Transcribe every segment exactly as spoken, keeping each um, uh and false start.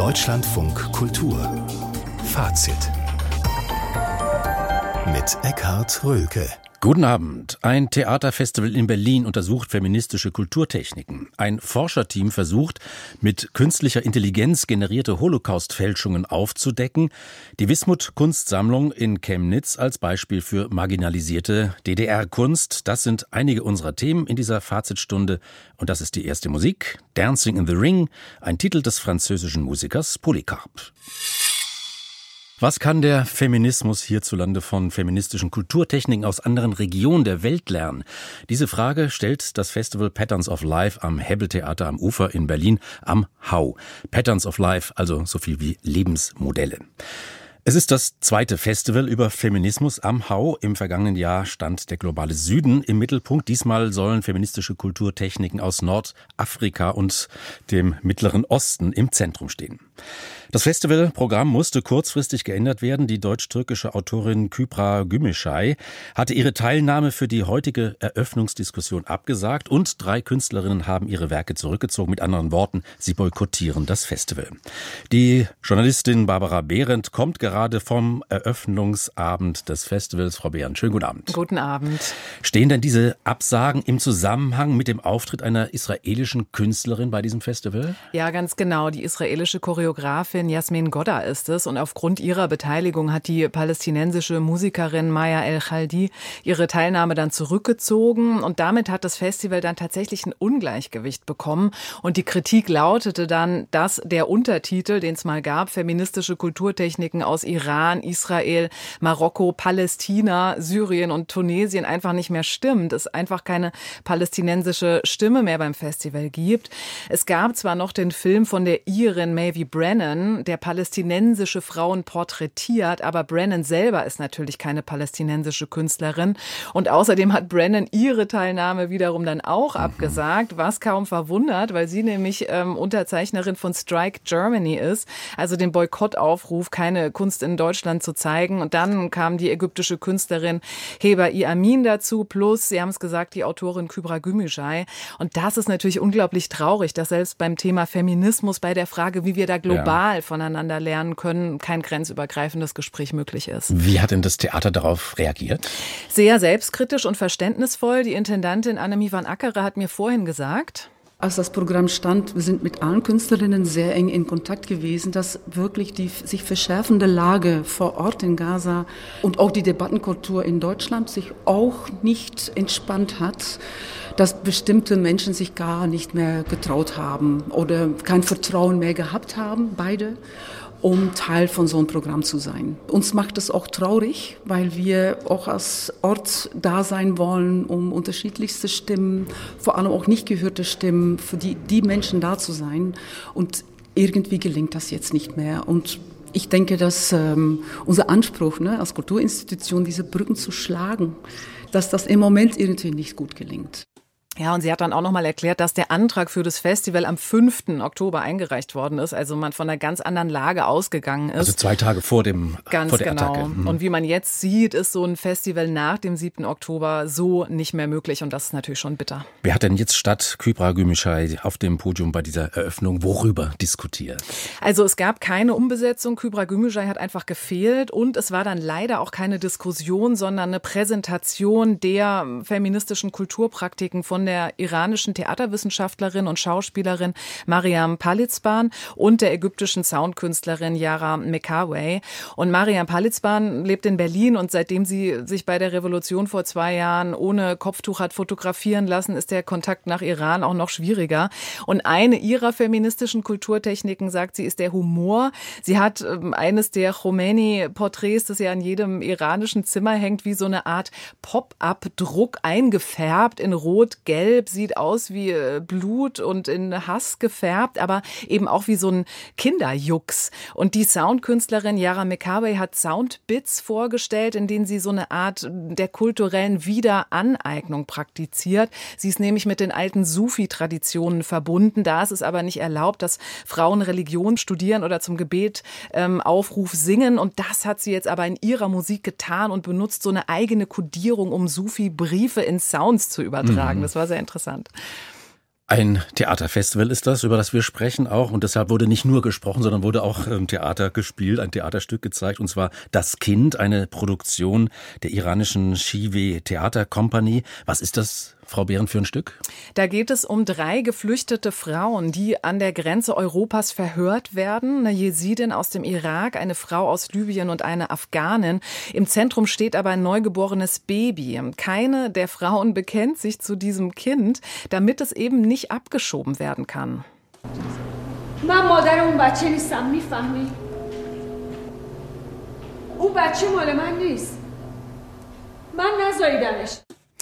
Deutschlandfunk Kultur Fazit mit Eckhard Rölke. Guten Abend. Ein Theaterfestival in Berlin untersucht feministische Kulturtechniken. Ein Forscherteam versucht, mit künstlicher Intelligenz generierte Holocaust-Fälschungen aufzudecken. Die Wismut-Kunstsammlung in Chemnitz als Beispiel für marginalisierte D D R-Kunst. Das sind einige unserer Themen in dieser Fazitstunde. Und das ist die erste Musik. Dancing in the Ring, ein Titel des französischen Musikers Polycarp. Was kann der Feminismus hierzulande von feministischen Kulturtechniken aus anderen Regionen der Welt lernen? Diese Frage stellt das Festival Patterns of Life am Hebbel-Theater am Ufer in Berlin am Hau. Patterns of Life, also so viel wie Lebensmodelle. Es ist das zweite Festival über Feminismus am Hau. Im vergangenen Jahr stand der globale Süden im Mittelpunkt. Diesmal sollen feministische Kulturtechniken aus Nordafrika und dem Mittleren Osten im Zentrum stehen. Das Festivalprogramm musste kurzfristig geändert werden. Die deutsch-türkische Autorin Kübra Gümüşay hatte ihre Teilnahme für die heutige Eröffnungsdiskussion abgesagt und drei Künstlerinnen haben ihre Werke zurückgezogen. Mit anderen Worten, sie boykottieren das Festival. Die Journalistin Barbara Behrendt kommt gerade vom Eröffnungsabend des Festivals. Frau Behrendt, schönen guten Abend. Guten Abend. Stehen denn diese Absagen im Zusammenhang mit dem Auftritt einer israelischen Künstlerin bei diesem Festival? Ja, ganz genau. Die israelische Choreografin Yasmin Godda ist es und aufgrund ihrer Beteiligung hat die palästinensische Musikerin Maya El-Khaldi ihre Teilnahme dann zurückgezogen und damit hat das Festival dann tatsächlich ein Ungleichgewicht bekommen und die Kritik lautete dann, dass der Untertitel, den es mal gab, feministische Kulturtechniken aus Iran, Israel, Marokko, Palästina, Syrien und Tunesien einfach nicht mehr stimmt, es einfach keine palästinensische Stimme mehr beim Festival gibt. Es gab zwar noch den Film von der Irin Maeve Brennan, der palästinensische Frauen porträtiert, aber Brennan selber ist natürlich keine palästinensische Künstlerin und außerdem hat Brennan ihre Teilnahme wiederum dann auch mhm. abgesagt, was kaum verwundert, weil sie nämlich ähm, Unterzeichnerin von Strike Germany ist, also den Boykottaufruf, keine Kunst in Deutschland zu zeigen und dann kam die ägyptische Künstlerin Heba Iamin dazu, plus, Sie haben es gesagt, die Autorin Kübra Gümüşay und das ist natürlich unglaublich traurig, dass selbst beim Thema Feminismus, bei der Frage, wie wir da global ja. voneinander lernen können, kein grenzübergreifendes Gespräch möglich ist. Wie hat denn das Theater darauf reagiert? Sehr selbstkritisch und verständnisvoll. Die Intendantin Annemie van Ackere hat mir vorhin gesagt: Als das Programm stand, wir sind mit allen Künstlerinnen sehr eng in Kontakt gewesen, dass wirklich die sich verschärfende Lage vor Ort in Gaza und auch die Debattenkultur in Deutschland sich auch nicht entspannt hat, dass bestimmte Menschen sich gar nicht mehr getraut haben oder kein Vertrauen mehr gehabt haben, beide, um Teil von so einem Programm zu sein. Uns macht es auch traurig, weil wir auch als Ort da sein wollen, um unterschiedlichste Stimmen, vor allem auch nicht gehörte Stimmen, für die, die Menschen da zu sein. Und irgendwie gelingt das jetzt nicht mehr. Und ich denke, dass ähm, unser Anspruch, ne, als Kulturinstitution, diese Brücken zu schlagen, dass das im Moment irgendwie nicht gut gelingt. Ja, und sie hat dann auch nochmal erklärt, dass der Antrag für das Festival am fünften Oktober eingereicht worden ist, also man von einer ganz anderen Lage ausgegangen ist. Also zwei Tage vor dem ganz vor der genau. Attacke. Mhm. Und wie man jetzt sieht, ist so ein Festival nach dem siebten Oktober so nicht mehr möglich und das ist natürlich schon bitter. Wer hat denn jetzt statt Kübra Gümüşay auf dem Podium bei dieser Eröffnung worüber diskutiert? Also es gab keine Umbesetzung, Kübra Gümüşay hat einfach gefehlt und es war dann leider auch keine Diskussion, sondern eine Präsentation der feministischen Kulturpraktiken von der der iranischen Theaterwissenschaftlerin und Schauspielerin Mariam Palizban und der ägyptischen Soundkünstlerin Yara Mekaway. Und Mariam Palizban lebt in Berlin und seitdem sie sich bei der Revolution vor zwei Jahren ohne Kopftuch hat fotografieren lassen, ist der Kontakt nach Iran auch noch schwieriger. Und eine ihrer feministischen Kulturtechniken, sagt sie, ist der Humor. Sie hat ähm, eines der Khomeini-Porträts, das ja an jedem iranischen Zimmer hängt, wie so eine Art Pop-up-Druck eingefärbt in Rot-Gelb. Sieht aus wie Blut und in Hass gefärbt, aber eben auch wie so ein Kinderjux. Und die Soundkünstlerin Yara Mekaway hat Soundbits vorgestellt, in denen sie so eine Art der kulturellen Wiederaneignung praktiziert. Sie ist nämlich mit den alten Sufi-Traditionen verbunden. Da ist es aber nicht erlaubt, dass Frauen Religion studieren oder zum Gebet ähm, Aufruf singen. Und das hat sie jetzt aber in ihrer Musik getan und benutzt so eine eigene Kodierung, um Sufi-Briefe in Sounds zu übertragen. Mhm. Das war sehr interessant. Ein Theaterfestival ist das, über das wir sprechen auch. Und deshalb wurde nicht nur gesprochen, sondern wurde auch im Theater gespielt, ein Theaterstück gezeigt. Und zwar Das Kind, eine Produktion der iranischen Shive Theater Company. Was ist das, Frau Behrendt, für ein Stück? Da geht es um drei geflüchtete Frauen, die an der Grenze Europas verhört werden. Eine Jesidin aus dem Irak, eine Frau aus Libyen und eine Afghanin. Im Zentrum steht aber ein neugeborenes Baby. Keine der Frauen bekennt sich zu diesem Kind, damit es eben nicht abgeschoben werden kann. من مادر اون بچه نیستم میفهمی؟ اون بچه مال من نیست. من نزاییدمش.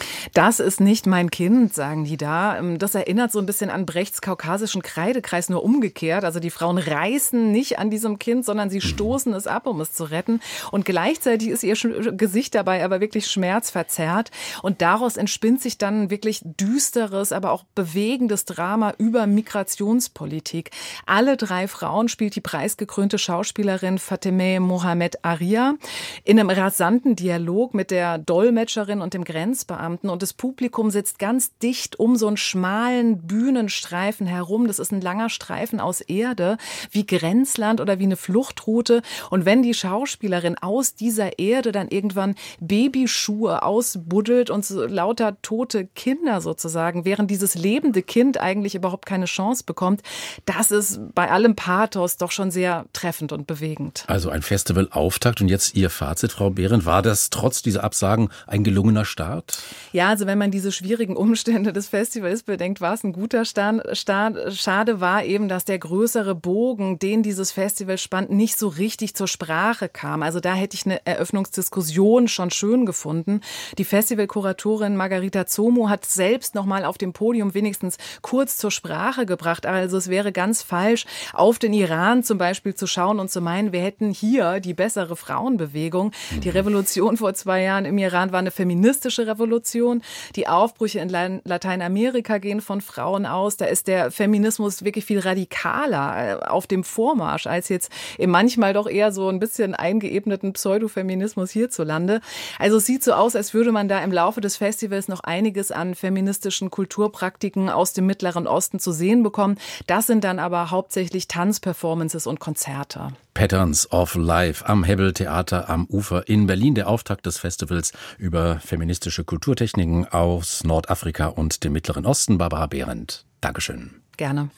Das ist nicht mein Kind, sagen die da. Das erinnert so ein bisschen an Brechts kaukasischen Kreidekreis, nur umgekehrt. Also die Frauen reißen nicht an diesem Kind, sondern sie stoßen es ab, um es zu retten. Und gleichzeitig ist ihr Gesicht dabei aber wirklich schmerzverzerrt. Und daraus entspinnt sich dann ein wirklich düsteres, aber auch bewegendes Drama über Migrationspolitik. Alle drei Frauen spielt die preisgekrönte Schauspielerin Fatemeh Mohamed Aria in einem rasanten Dialog mit der Dolmetscherin und dem Grenzbeamten. Und das Publikum sitzt ganz dicht um so einen schmalen Bühnenstreifen herum. Das ist ein langer Streifen aus Erde, wie Grenzland oder wie eine Fluchtroute. Und wenn die Schauspielerin aus dieser Erde dann irgendwann Babyschuhe ausbuddelt und so lauter tote Kinder sozusagen, während dieses lebende Kind eigentlich überhaupt keine Chance bekommt, das ist bei allem Pathos doch schon sehr treffend und bewegend. Also ein Festivalauftakt. Und jetzt Ihr Fazit, Frau Behrendt. War das trotz dieser Absagen ein gelungener Start? Ja, also wenn man diese schwierigen Umstände des Festivals bedenkt, war es ein guter Start. Schade war eben, dass der größere Bogen, den dieses Festival spannt, nicht so richtig zur Sprache kam. Also da hätte ich eine Eröffnungsdiskussion schon schön gefunden. Die Festivalkuratorin Margarita Zomo hat selbst noch mal auf dem Podium wenigstens kurz zur Sprache gebracht. Also es wäre ganz falsch, auf den Iran zum Beispiel zu schauen und zu meinen, wir hätten hier die bessere Frauenbewegung. Die Revolution vor zwei Jahren im Iran war eine feministische Revolution. Die Aufbrüche in Lateinamerika gehen von Frauen aus. Da ist der Feminismus wirklich viel radikaler auf dem Vormarsch als jetzt im manchmal doch eher so ein bisschen eingeebneten Pseudofeminismus hierzulande. Also es sieht so aus, als würde man da im Laufe des Festivals noch einiges an feministischen Kulturpraktiken aus dem Mittleren Osten zu sehen bekommen. Das sind dann aber hauptsächlich Tanzperformances und Konzerte. Patterns of Life am Hebbel Theater am Ufer in Berlin. Der Auftakt des Festivals über feministische Kulturtechniken aus Nordafrika und dem Mittleren Osten. Barbara Behrendt, Dankeschön. Gerne.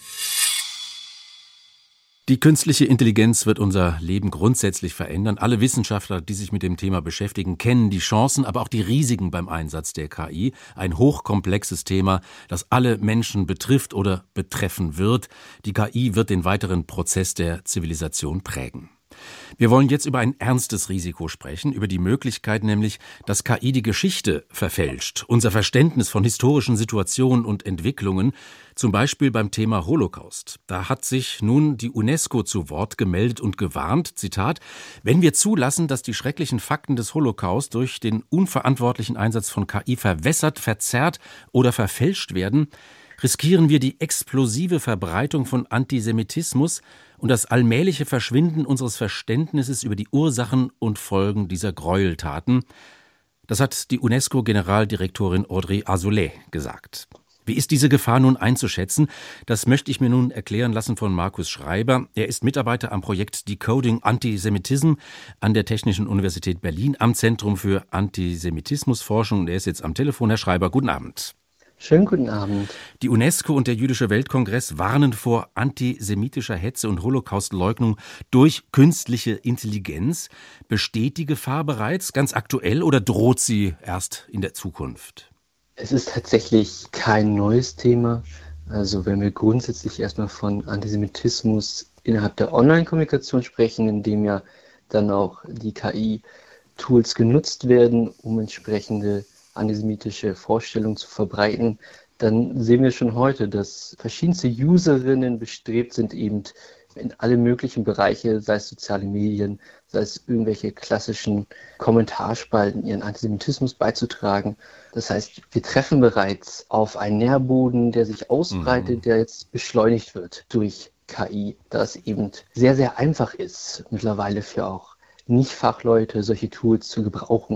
Die künstliche Intelligenz wird unser Leben grundsätzlich verändern. Alle Wissenschaftler, die sich mit dem Thema beschäftigen, kennen die Chancen, aber auch die Risiken beim Einsatz der K I. Ein hochkomplexes Thema, das alle Menschen betrifft oder betreffen wird. Die K I wird den weiteren Prozess der Zivilisation prägen. Wir wollen jetzt über ein ernstes Risiko sprechen, über die Möglichkeit nämlich, dass K I die Geschichte verfälscht, unser Verständnis von historischen Situationen und Entwicklungen, zum Beispiel beim Thema Holocaust. Da hat sich nun die UNESCO zu Wort gemeldet und gewarnt, Zitat, wenn wir zulassen, dass die schrecklichen Fakten des Holocaust durch den unverantwortlichen Einsatz von K I verwässert, verzerrt oder verfälscht werden, riskieren wir die explosive Verbreitung von Antisemitismus und das allmähliche Verschwinden unseres Verständnisses über die Ursachen und Folgen dieser Gräueltaten. Das hat die UNESCO-Generaldirektorin Audrey Azoulay gesagt. Wie ist diese Gefahr nun einzuschätzen? Das möchte ich mir nun erklären lassen von Markus Schreiber. Er ist Mitarbeiter am Projekt Decoding Antisemitism an der Technischen Universität Berlin am Zentrum für Antisemitismusforschung. Und er ist jetzt am Telefon. Herr Schreiber, guten Abend. Schönen guten Abend. Die UNESCO und der Jüdische Weltkongress warnen vor antisemitischer Hetze und Holocaustleugnung durch künstliche Intelligenz. Besteht die Gefahr bereits ganz aktuell oder droht sie erst in der Zukunft? Es ist tatsächlich kein neues Thema. Also wenn wir grundsätzlich erstmal von Antisemitismus innerhalb der Online-Kommunikation sprechen, in dem ja dann auch die K I-Tools genutzt werden, um entsprechende antisemitische Vorstellungen zu verbreiten, dann sehen wir schon heute, dass verschiedenste Userinnen bestrebt sind, eben in alle möglichen Bereiche, sei es soziale Medien, sei es irgendwelche klassischen Kommentarspalten, ihren Antisemitismus beizutragen. Das heißt, wir treffen bereits auf einen Nährboden, der sich ausbreitet, mhm. der jetzt beschleunigt wird durch K I, da es eben sehr, sehr einfach ist, mittlerweile für auch Nicht-Fachleute solche Tools zu gebrauchen,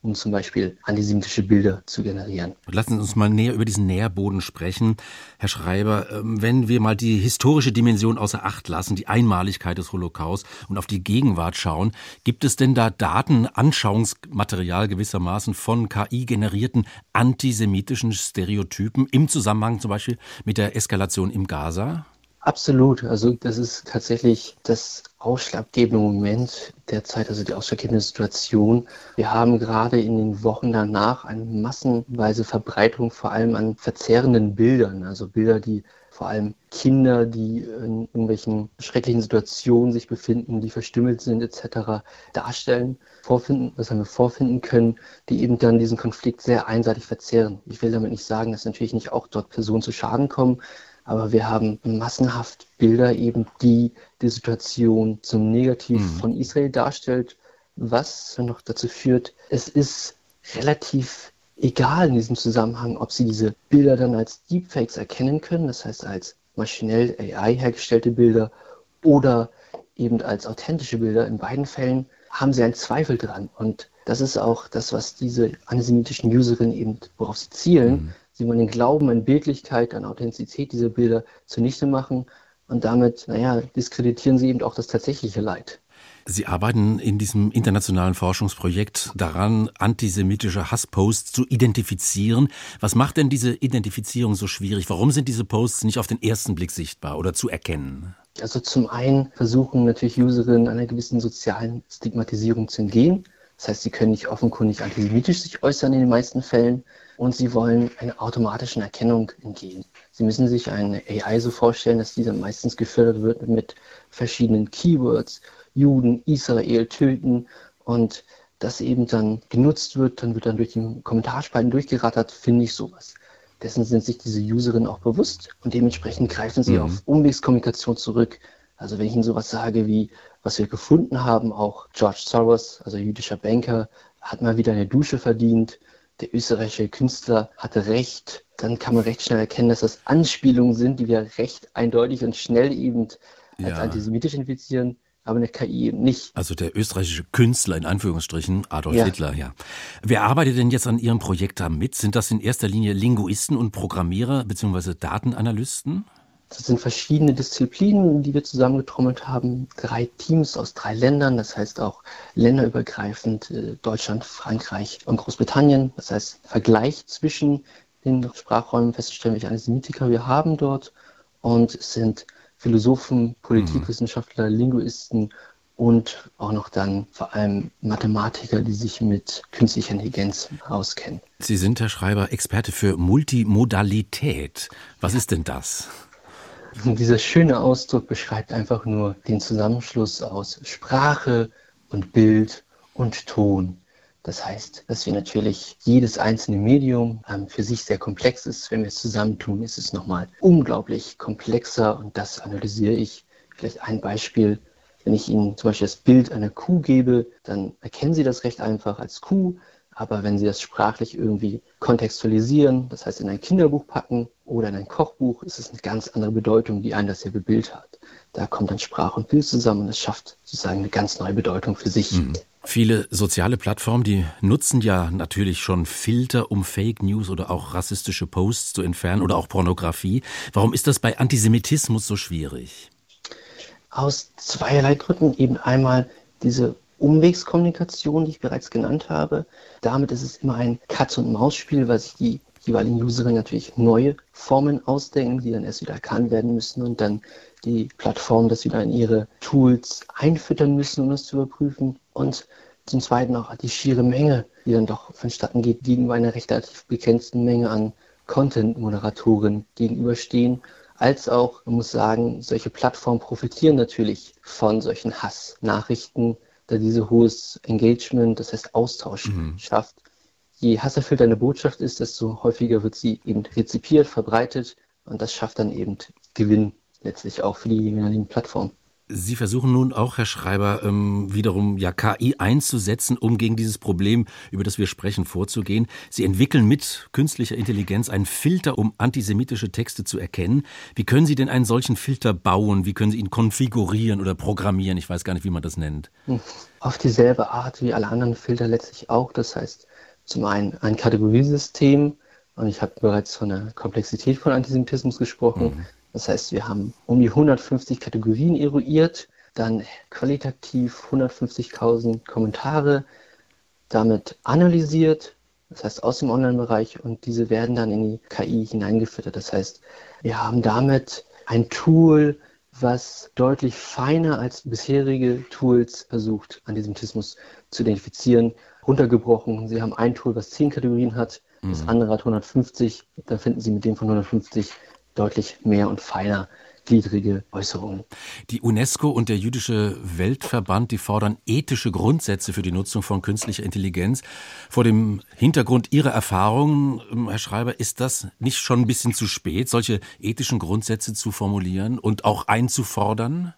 um zum Beispiel antisemitische Bilder zu generieren. Lassen Sie uns mal näher über diesen Nährboden sprechen. Herr Schreiber, wenn wir mal die historische Dimension außer Acht lassen, die Einmaligkeit des Holocaust und auf die Gegenwart schauen, gibt es denn da Daten, Anschauungsmaterial gewissermaßen von K I-generierten antisemitischen Stereotypen im Zusammenhang zum Beispiel mit der Eskalation im Gaza? Absolut. Also das ist tatsächlich das ausschlaggebende Moment derzeit, also die ausschlaggebende Situation. Wir haben gerade in den Wochen danach eine massenweise Verbreitung vor allem an verzerrenden Bildern, also Bilder, die vor allem Kinder, die in irgendwelchen schrecklichen Situationen sich befinden, die verstümmelt sind et cetera darstellen, vorfinden, was haben wir vorfinden können, die eben dann diesen Konflikt sehr einseitig verzehren. Ich will damit nicht sagen, dass natürlich nicht auch dort Personen zu Schaden kommen, aber wir haben massenhaft Bilder eben, die die Situation zum Negativ mhm. von Israel darstellt, was noch dazu führt, es ist relativ egal in diesem Zusammenhang, ob Sie diese Bilder dann als Deepfakes erkennen können, das heißt als maschinell A I hergestellte Bilder oder eben als authentische Bilder. In beiden Fällen haben Sie einen Zweifel dran. Und das ist auch das, was diese antisemitischen Userinnen eben, worauf sie zielen. Mhm. Sie wollen den Glauben an Bildlichkeit, an Authentizität dieser Bilder zunichte machen und damit, naja, diskreditieren sie eben auch das tatsächliche Leid. Sie arbeiten in diesem internationalen Forschungsprojekt daran, antisemitische Hassposts zu identifizieren. Was macht denn diese Identifizierung so schwierig? Warum sind diese Posts nicht auf den ersten Blick sichtbar oder zu erkennen? Also zum einen versuchen natürlich Userinnen einer gewissen sozialen Stigmatisierung zu entgehen. Das heißt, sie können nicht offenkundig antisemitisch sich äußern in den meisten Fällen und sie wollen einer automatischen Erkennung entgehen. Sie müssen sich eine A I so vorstellen, dass diese meistens gefördert wird mit verschiedenen Keywords, Juden, Israel, töten und das eben dann genutzt wird, dann wird dann durch die Kommentarspalten durchgerattert, finde ich sowas. Dessen sind sich diese Userinnen auch bewusst und dementsprechend greifen sie mhm. auf Umwegskommunikation zurück. Also wenn ich Ihnen sowas sage wie, was wir gefunden haben, auch George Soros, also jüdischer Banker, hat mal wieder eine Dusche verdient, der österreichische Künstler hatte recht, dann kann man recht schnell erkennen, dass das Anspielungen sind, die wir recht eindeutig und schnell eben als ja. antisemitisch identifizieren, aber eine K I eben nicht. Also der österreichische Künstler in Anführungsstrichen, Adolf ja. Hitler, ja. Wer arbeitet denn jetzt an Ihrem Projekt da mit? Sind das in erster Linie Linguisten und Programmierer bzw. Datenanalysten? Das sind verschiedene Disziplinen, die wir zusammengetrommelt haben. Drei Teams aus drei Ländern, das heißt auch länderübergreifend Deutschland, Frankreich und Großbritannien. Das heißt Vergleich zwischen den Sprachräumen festzustellen, welche Antisemitiker wir haben dort. Und es sind Philosophen, Politikwissenschaftler, Linguisten und auch noch dann vor allem Mathematiker, die sich mit künstlicher Intelligenz auskennen. Sie sind, Herr Schreiber, Experte für Multimodalität. Was ist denn das? Dieser schöne Ausdruck beschreibt einfach nur den Zusammenschluss aus Sprache und Bild und Ton. Das heißt, dass wir natürlich jedes einzelne Medium ähm, für sich sehr komplex ist. Wenn wir es zusammentun, ist es nochmal unglaublich komplexer und das analysiere ich. Vielleicht ein Beispiel. Wenn ich Ihnen zum Beispiel das Bild einer Kuh gebe, dann erkennen Sie das recht einfach als Kuh. Aber wenn Sie das sprachlich irgendwie kontextualisieren, das heißt in ein Kinderbuch packen oder in ein Kochbuch, ist es eine ganz andere Bedeutung, die ein dasselbe Bild hat. Da kommt dann Sprache und Bild zusammen und es schafft sozusagen eine ganz neue Bedeutung für sich. Mhm. Viele soziale Plattformen, die nutzen ja natürlich schon Filter, um Fake News oder auch rassistische Posts zu entfernen oder auch Pornografie. Warum ist das bei Antisemitismus so schwierig? Aus zweierlei Gründen. Eben einmal diese Umwegskommunikation, die ich bereits genannt habe. Damit ist es immer ein Katz-und-Maus-Spiel, weil sich die jeweiligen Userinnen natürlich neue Formen ausdenken, die dann erst wieder erkannt werden müssen und dann die Plattformen das wieder in ihre Tools einfüttern müssen, um das zu überprüfen. Und zum Zweiten auch die schiere Menge, die dann doch vonstatten geht, gegenüber einer recht relativ begrenzten Menge an Content-Moderatoren gegenüberstehen. Als auch, man muss sagen, solche Plattformen profitieren natürlich von solchen Hassnachrichten, da diese hohes Engagement, das heißt Austausch, mhm. schafft. Je hasserfüllter eine Botschaft ist, desto häufiger wird sie eben rezipiert, verbreitet und das schafft dann eben Gewinn letztlich auch für die jeweiligen Plattformen. Sie versuchen nun auch, Herr Schreiber, ähm, wiederum ja K I einzusetzen, um gegen dieses Problem, über das wir sprechen, vorzugehen. Sie entwickeln mit künstlicher Intelligenz einen Filter, um antisemitische Texte zu erkennen. Wie können Sie denn einen solchen Filter bauen? Wie können Sie ihn konfigurieren oder programmieren? Ich weiß gar nicht, wie man das nennt. Auf dieselbe Art wie alle anderen Filter letztlich auch. Das heißt, zum einen ein Kategoriesystem, und ich habe bereits von der Komplexität von Antisemitismus gesprochen. Mhm. Das heißt, wir haben um die hundertfünfzig Kategorien eruiert, dann qualitativ hundertfünfzigtausend Kommentare damit analysiert, das heißt aus dem Online-Bereich, und diese werden dann in die K I hineingefüttert. Das heißt, wir haben damit ein Tool, was deutlich feiner als bisherige Tools versucht, Antisemitismus zu identifizieren, runtergebrochen. Sie haben ein Tool, was zehn Kategorien hat, das andere hat hundertfünfzig, dann finden Sie mit dem von hundertfünfzig deutlich mehr und feiner gliedrige Äußerungen. Die UNESCO und der Jüdische Weltverband, die fordern ethische Grundsätze für die Nutzung von künstlicher Intelligenz. Vor dem Hintergrund Ihrer Erfahrungen, Herr Schreiber, ist das nicht schon ein bisschen zu spät, solche ethischen Grundsätze zu formulieren und auch einzufordern?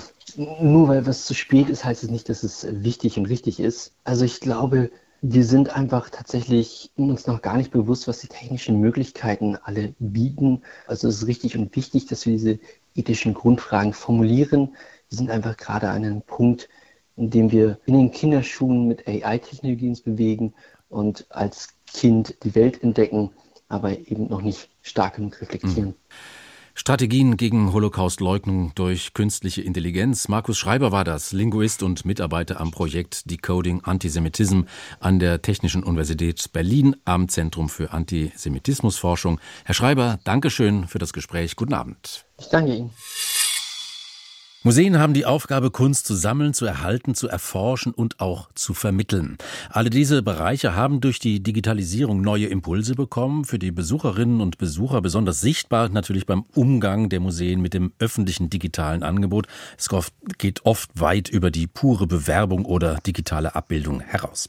Nur weil was zu spät ist, heißt es nicht, dass es wichtig und richtig ist. Also ich glaube, wir sind einfach tatsächlich uns noch gar nicht bewusst, was die technischen Möglichkeiten alle bieten. Also es ist richtig und wichtig, dass wir diese ethischen Grundfragen formulieren. Wir sind einfach gerade an einem Punkt, in dem wir in den Kinderschuhen mit A I-Technologien uns bewegen und als Kind die Welt entdecken, aber eben noch nicht stark genug reflektieren. Mhm. Strategien gegen Holocaustleugnung durch künstliche Intelligenz. Markus Schreiber war das, Linguist und Mitarbeiter am Projekt Decoding Antisemitism an der Technischen Universität Berlin am Zentrum für Antisemitismusforschung. Herr Schreiber, Dankeschön für das Gespräch. Guten Abend. Ich danke Ihnen. Museen haben die Aufgabe, Kunst zu sammeln, zu erhalten, zu erforschen und auch zu vermitteln. Alle diese Bereiche haben durch die Digitalisierung neue Impulse bekommen, für die Besucherinnen und Besucher besonders sichtbar natürlich beim Umgang der Museen mit dem öffentlichen digitalen Angebot. Es geht oft weit über die pure Bewerbung oder digitale Abbildung heraus.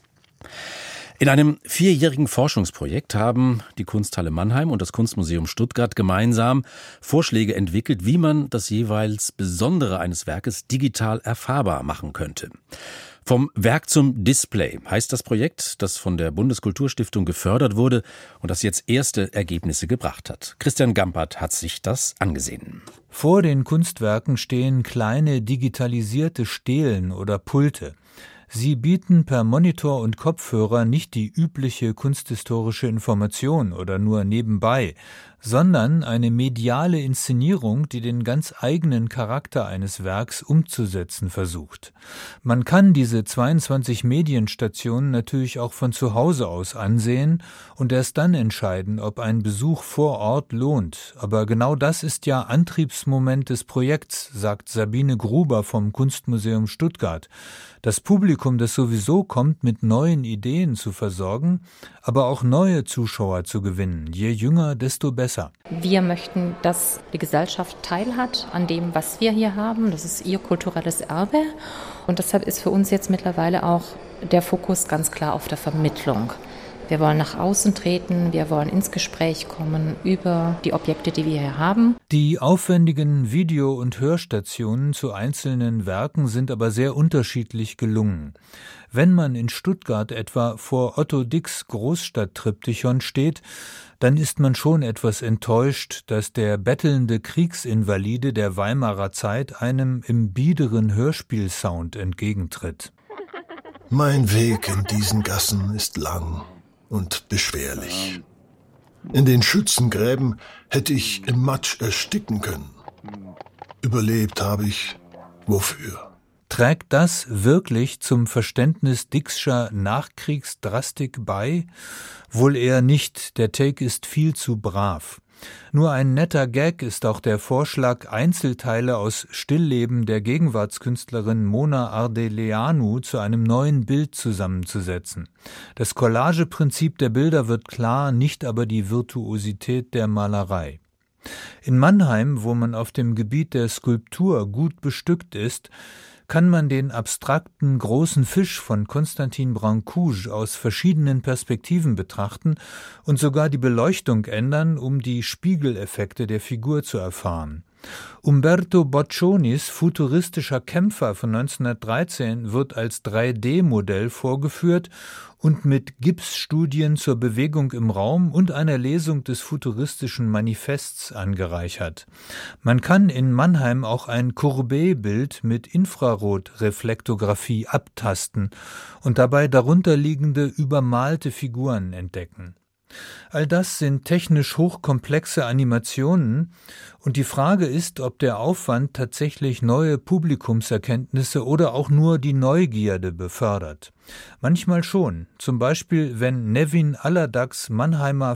In einem vierjährigen Forschungsprojekt haben die Kunsthalle Mannheim und das Kunstmuseum Stuttgart gemeinsam Vorschläge entwickelt, wie man das jeweils Besondere eines Werkes digital erfahrbar machen könnte. Vom Werk zum Display heißt das Projekt, das von der Bundeskulturstiftung gefördert wurde und das jetzt erste Ergebnisse gebracht hat. Christian Gampert hat sich das angesehen. Vor den Kunstwerken stehen kleine digitalisierte Stelen oder Pulte. Sie bieten per Monitor und Kopfhörer nicht die übliche kunsthistorische Information oder nur nebenbei, sondern eine mediale Inszenierung, die den ganz eigenen Charakter eines Werks umzusetzen versucht. Man kann diese zweiundzwanzig Medienstationen natürlich auch von zu Hause aus ansehen und erst dann entscheiden, ob ein Besuch vor Ort lohnt. Aber genau das ist ja Antriebsmoment des Projekts, sagt Sabine Gruber vom Kunstmuseum Stuttgart. Das Publikum, das sowieso kommt, mit neuen Ideen zu versorgen, aber auch neue Zuschauer zu gewinnen. Je jünger, desto besser. Wir möchten, dass die Gesellschaft teilhat an dem, was wir hier haben. Das ist ihr kulturelles Erbe. Und deshalb ist für uns jetzt mittlerweile auch der Fokus ganz klar auf der Vermittlung. Wir wollen nach außen treten, wir wollen ins Gespräch kommen über die Objekte, die wir hier haben. Die aufwendigen Video- und Hörstationen zu einzelnen Werken sind aber sehr unterschiedlich gelungen. Wenn man in Stuttgart etwa vor Otto Dicks Großstadttriptychon steht, dann ist man schon etwas enttäuscht, dass der bettelnde Kriegsinvalide der Weimarer Zeit einem im biederen Hörspielsound entgegentritt. Mein Weg in diesen Gassen ist lang und beschwerlich. In den Schützengräben hätte ich im Matsch ersticken können. Überlebt habe ich wofür? Trägt das wirklich zum Verständnis Dickscher Nachkriegsdrastik bei? Wohl eher nicht, der Take ist viel zu brav. Nur ein netter Gag ist auch der Vorschlag, Einzelteile aus Stillleben der Gegenwartskünstlerin Mona Ardeleanu zu einem neuen Bild zusammenzusetzen. Das Collageprinzip der Bilder wird klar, nicht aber die Virtuosität der Malerei. In Mannheim, wo man auf dem Gebiet der Skulptur gut bestückt ist, kann man den abstrakten großen Fisch von Constantin Brancouge aus verschiedenen Perspektiven betrachten und sogar die Beleuchtung ändern, um die Spiegeleffekte der Figur zu erfahren. Umberto Boccionis futuristischer Kämpfer von neunzehnhundertdreizehn wird als drei D Modell vorgeführt und mit Gipsstudien zur Bewegung im Raum und einer Lesung des futuristischen Manifests angereichert. Man kann in Mannheim auch ein Courbet-Bild mit Infrarotreflektographie abtasten und dabei darunterliegende übermalte Figuren entdecken. All das sind technisch hochkomplexe Animationen und die Frage ist, ob der Aufwand tatsächlich neue Publikumserkenntnisse oder auch nur die Neugierde befördert. Manchmal schon, zum Beispiel wenn Nevin Aladaks Mannheimer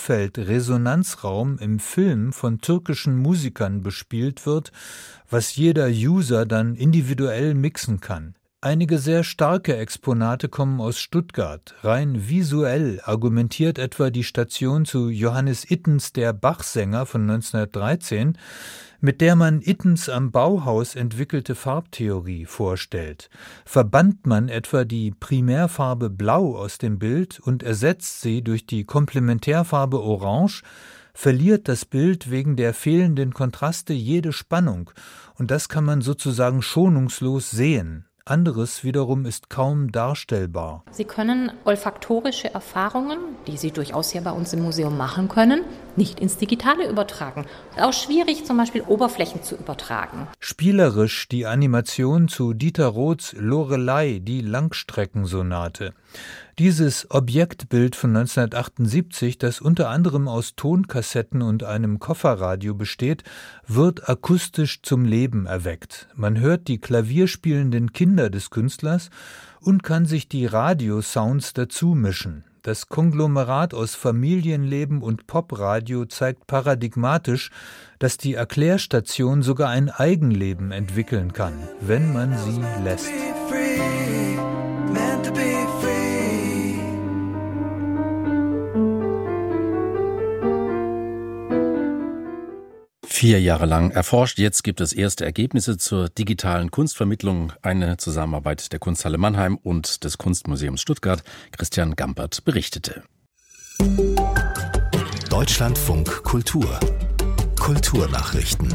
Farbfeld-Resonanzraum im Film von türkischen Musikern bespielt wird, was jeder User dann individuell mixen kann. Einige sehr starke Exponate kommen aus Stuttgart. Rein visuell argumentiert etwa die Station zu Johannes Ittens Der Bachsänger von neunzehnhundertdreizehn, mit der man Ittens am Bauhaus entwickelte Farbtheorie vorstellt. Verbannt man etwa die Primärfarbe Blau aus dem Bild und ersetzt sie durch die Komplementärfarbe Orange, verliert das Bild wegen der fehlenden Kontraste jede Spannung, und das kann man sozusagen schonungslos sehen. Anderes wiederum ist kaum darstellbar. Sie können olfaktorische Erfahrungen, die Sie durchaus hier bei uns im Museum machen können, nicht ins Digitale übertragen. Auch schwierig, zum Beispiel Oberflächen zu übertragen. Spielerisch die Animation zu Dieter Roths Lorelei, die Langstreckensonate. Dieses Objektbild von neunzehnhundertachtundsiebzig, das unter anderem aus Tonkassetten und einem Kofferradio besteht, wird akustisch zum Leben erweckt. Man hört die klavierspielenden Kinder des Künstlers und kann sich die Radiosounds dazu mischen. Das Konglomerat aus Familienleben und Popradio zeigt paradigmatisch, dass die Erklärstation sogar ein Eigenleben entwickeln kann, wenn man sie lässt. Vier Jahre lang erforscht, jetzt gibt es erste Ergebnisse zur digitalen Kunstvermittlung. Eine Zusammenarbeit der Kunsthalle Mannheim und des Kunstmuseums Stuttgart. Christian Gampert berichtete. Deutschlandfunk Kultur. Kulturnachrichten.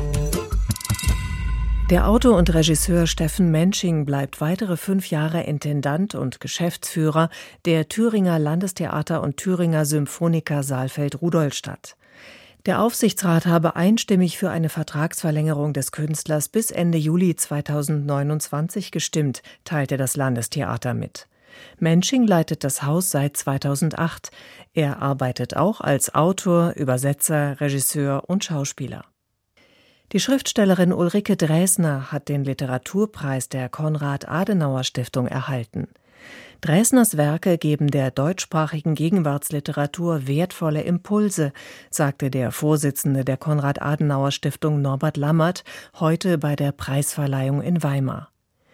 Der Autor und Regisseur Steffen Mensching bleibt weitere fünf Jahre Intendant und Geschäftsführer der Thüringer Landestheater und Thüringer Symphoniker Saalfeld-Rudolstadt. Der Aufsichtsrat habe einstimmig für eine Vertragsverlängerung des Künstlers bis Ende Juli zweitausendneunundzwanzig gestimmt, teilte das Landestheater mit. Mensching leitet das Haus seit zweitausendacht. Er arbeitet auch als Autor, Übersetzer, Regisseur und Schauspieler. Die Schriftstellerin Ulrike Dresner hat den Literaturpreis der Konrad-Adenauer-Stiftung erhalten. Dresners Werke geben der deutschsprachigen Gegenwartsliteratur wertvolle Impulse, sagte der Vorsitzende der Konrad-Adenauer-Stiftung Norbert Lammert heute bei der Preisverleihung in Weimar.